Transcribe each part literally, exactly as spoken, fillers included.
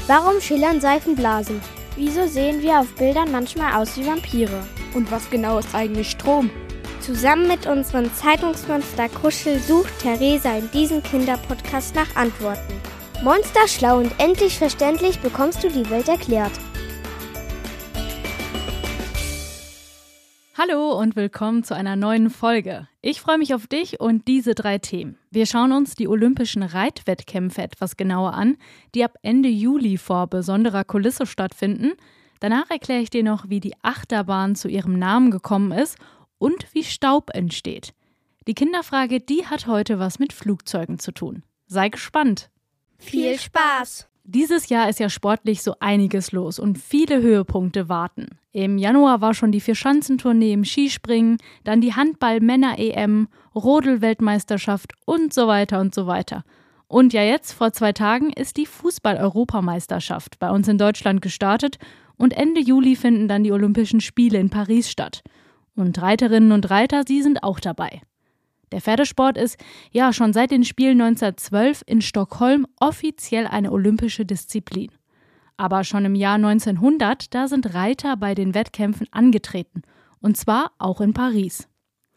Warum schillern Seifenblasen? Wieso sehen wir auf Bildern manchmal aus wie Vampire? Und was genau ist eigentlich Strom? Zusammen mit unserem Zeitungsmonster Kuschel sucht Theresa in diesem Kinderpodcast nach Antworten. Monster schlau und endlich verständlich bekommst du die Welt erklärt. Hallo und willkommen zu einer neuen Folge. Ich freue mich auf dich und diese drei Themen. Wir schauen uns die olympischen Reitwettkämpfe etwas genauer an, die ab Ende Juli vor besonderer Kulisse stattfinden. Danach erkläre ich dir noch, wie die Achterbahn zu ihrem Namen gekommen ist und wie Staub entsteht. Die Kinderfrage, die hat heute was mit Flugzeugen zu tun. Sei gespannt. Viel Spaß! Dieses Jahr ist ja sportlich so einiges los und viele Höhepunkte warten. Im Januar war schon die Vierschanzentournee im Skispringen, dann die Handball-Männer-E M, Rodel-Weltmeisterschaft und so weiter und so weiter. Und ja jetzt, vor zwei Tagen, ist die Fußball-Europameisterschaft bei uns in Deutschland gestartet und Ende Juli finden dann die Olympischen Spiele in Paris statt. Und Reiterinnen und Reiter, sie sind auch dabei. Der Pferdesport ist ja schon seit den Spielen neunzehnhundertzwölf in Stockholm offiziell eine olympische Disziplin. Aber schon im Jahr neunzehnhundert, da sind Reiter bei den Wettkämpfen angetreten. Und zwar auch in Paris.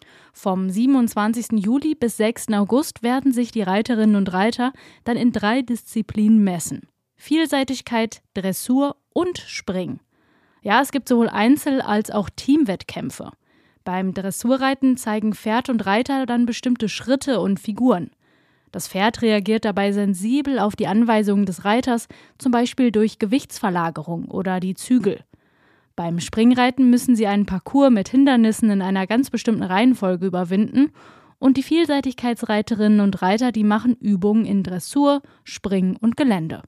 Vom siebenundzwanzigsten Juli bis sechsten August werden sich die Reiterinnen und Reiter dann in drei Disziplinen messen. Vielseitigkeit, Dressur und Springen. Ja, es gibt sowohl Einzel- als auch Teamwettkämpfe. Beim Dressurreiten zeigen Pferd und Reiter dann bestimmte Schritte und Figuren. Das Pferd reagiert dabei sensibel auf die Anweisungen des Reiters, zum Beispiel durch Gewichtsverlagerung oder die Zügel. Beim Springreiten müssen sie einen Parcours mit Hindernissen in einer ganz bestimmten Reihenfolge überwinden und die Vielseitigkeitsreiterinnen und Reiter, die machen Übungen in Dressur, Springen und Gelände.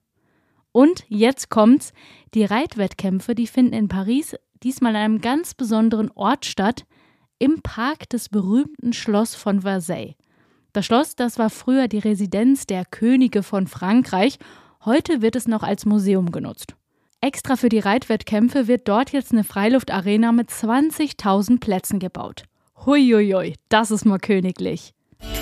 Und jetzt kommt's, die Reitwettkämpfe, die finden in Paris diesmal an einem ganz besonderen Ort statt, im Park des berühmten Schloss von Versailles. Das Schloss, das war früher die Residenz der Könige von Frankreich. Heute wird es noch als Museum genutzt. Extra für die Reitwettkämpfe wird dort jetzt eine Freiluftarena mit zwanzigtausend Plätzen gebaut. Huiuiui, das ist mal königlich.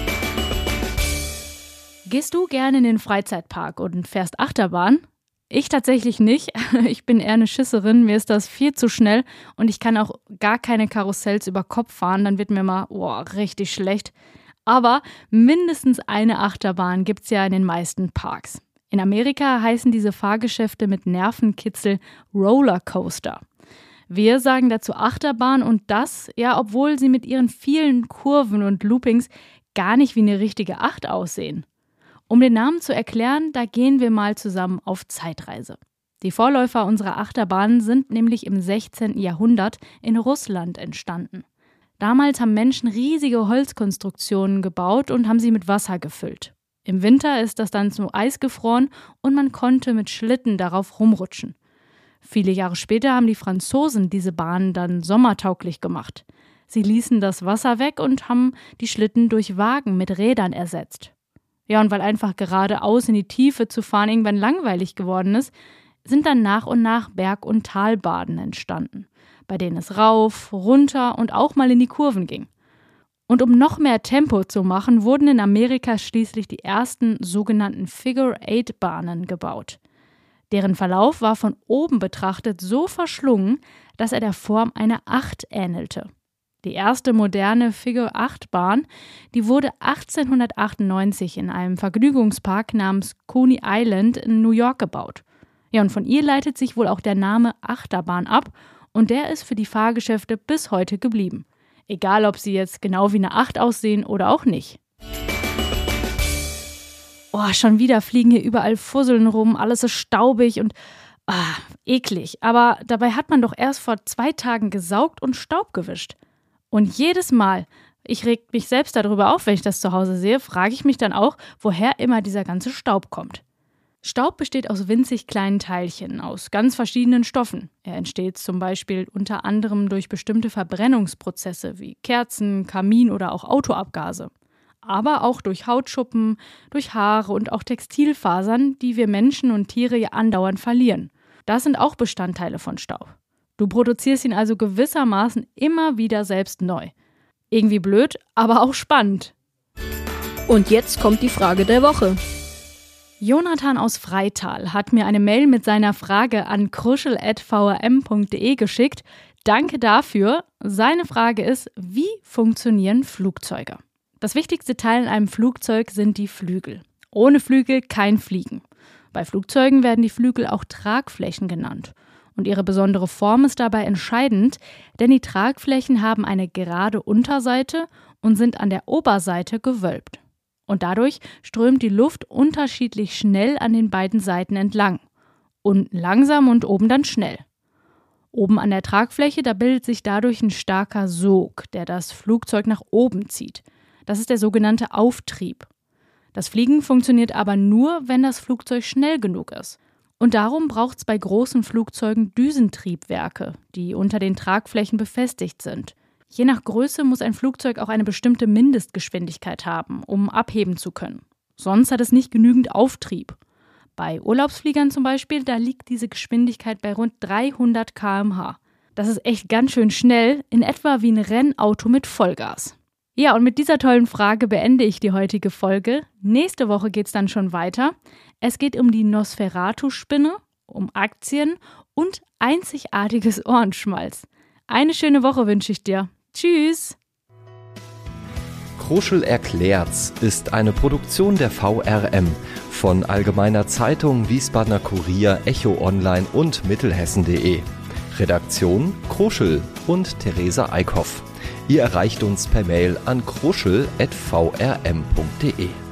Gehst du gerne in den Freizeitpark und fährst Achterbahn? Ich tatsächlich nicht. Ich bin eher eine Schisserin, mir ist das viel zu schnell und ich kann auch gar keine Karussells über Kopf fahren, dann wird mir mal oh, richtig schlecht. Aber mindestens eine Achterbahn gibt's ja in den meisten Parks. In Amerika heißen diese Fahrgeschäfte mit Nervenkitzel Rollercoaster. Wir sagen dazu Achterbahn und das, ja, obwohl sie mit ihren vielen Kurven und Loopings gar nicht wie eine richtige Acht aussehen. Um den Namen zu erklären, da gehen wir mal zusammen auf Zeitreise. Die Vorläufer unserer Achterbahnen sind nämlich im sechzehnten Jahrhundert in Russland entstanden. Damals haben Menschen riesige Holzkonstruktionen gebaut und haben sie mit Wasser gefüllt. Im Winter ist das dann zu Eis gefroren und man konnte mit Schlitten darauf rumrutschen. Viele Jahre später haben die Franzosen diese Bahnen dann sommertauglich gemacht. Sie ließen das Wasser weg und haben die Schlitten durch Wagen mit Rädern ersetzt. Ja, und weil einfach geradeaus in die Tiefe zu fahren irgendwann langweilig geworden ist, sind dann nach und nach Berg- und Talbahnen entstanden, bei denen es rauf, runter und auch mal in die Kurven ging. Und um noch mehr Tempo zu machen, wurden in Amerika schließlich die ersten sogenannten Figure-Eight-Bahnen gebaut. Deren Verlauf war von oben betrachtet so verschlungen, dass er der Form einer Acht ähnelte. Die erste moderne Figure-Acht-Bahn, die wurde achtzehnhundertachtundneunzig in einem Vergnügungspark namens Coney Island in New York gebaut. Ja, und von ihr leitet sich wohl auch der Name Achterbahn ab und der ist für die Fahrgeschäfte bis heute geblieben. Egal, ob sie jetzt genau wie eine Acht aussehen oder auch nicht. Oh, schon wieder fliegen hier überall Fusseln rum, alles ist staubig und ah, eklig. Aber dabei hat man doch erst vor zwei Tagen gesaugt und Staub gewischt. Und jedes Mal, ich reg mich selbst darüber auf, wenn ich das zu Hause sehe, frage ich mich dann auch, woher immer dieser ganze Staub kommt. Staub besteht aus winzig kleinen Teilchen, aus ganz verschiedenen Stoffen. Er entsteht zum Beispiel unter anderem durch bestimmte Verbrennungsprozesse wie Kerzen, Kamin oder auch Autoabgase. Aber auch durch Hautschuppen, durch Haare und auch Textilfasern, die wir Menschen und Tiere ja andauernd verlieren. Das sind auch Bestandteile von Staub. Du produzierst ihn also gewissermaßen immer wieder selbst neu. Irgendwie blöd, aber auch spannend. Und jetzt kommt die Frage der Woche. Jonathan aus Freital hat mir eine Mail mit seiner Frage an kruschel at v r m punkt d e geschickt. Danke dafür. Seine Frage ist, wie funktionieren Flugzeuge? Das wichtigste Teil in einem Flugzeug sind die Flügel. Ohne Flügel kein Fliegen. Bei Flugzeugen werden die Flügel auch Tragflächen genannt. Und ihre besondere Form ist dabei entscheidend, denn die Tragflächen haben eine gerade Unterseite und sind an der Oberseite gewölbt. Und dadurch strömt die Luft unterschiedlich schnell an den beiden Seiten entlang. Unten langsam und oben dann schnell. Oben an der Tragfläche, da bildet sich dadurch ein starker Sog, der das Flugzeug nach oben zieht. Das ist der sogenannte Auftrieb. Das Fliegen funktioniert aber nur, wenn das Flugzeug schnell genug ist. Und darum braucht es bei großen Flugzeugen Düsentriebwerke, die unter den Tragflächen befestigt sind. Je nach Größe muss ein Flugzeug auch eine bestimmte Mindestgeschwindigkeit haben, um abheben zu können. Sonst hat es nicht genügend Auftrieb. Bei Urlaubsfliegern zum Beispiel, da liegt diese Geschwindigkeit bei rund dreihundert Kilometer pro Stunde. Das ist echt ganz schön schnell, in etwa wie ein Rennauto mit Vollgas. Ja, und mit dieser tollen Frage beende ich die heutige Folge. Nächste Woche geht's dann schon weiter. Es geht um die Nosferatu-Spinne, um Aktien und einzigartiges Ohrenschmalz. Eine schöne Woche wünsche ich dir. Tschüss! Kruschel erklärt's ist eine Produktion der V R M von Allgemeiner Zeitung, Wiesbadener Kurier, Echo Online und Mittelhessen punkt de. Redaktion Kruschel und Theresa Eickhoff. Ihr erreicht uns per Mail an kruschel at v r m punkt de.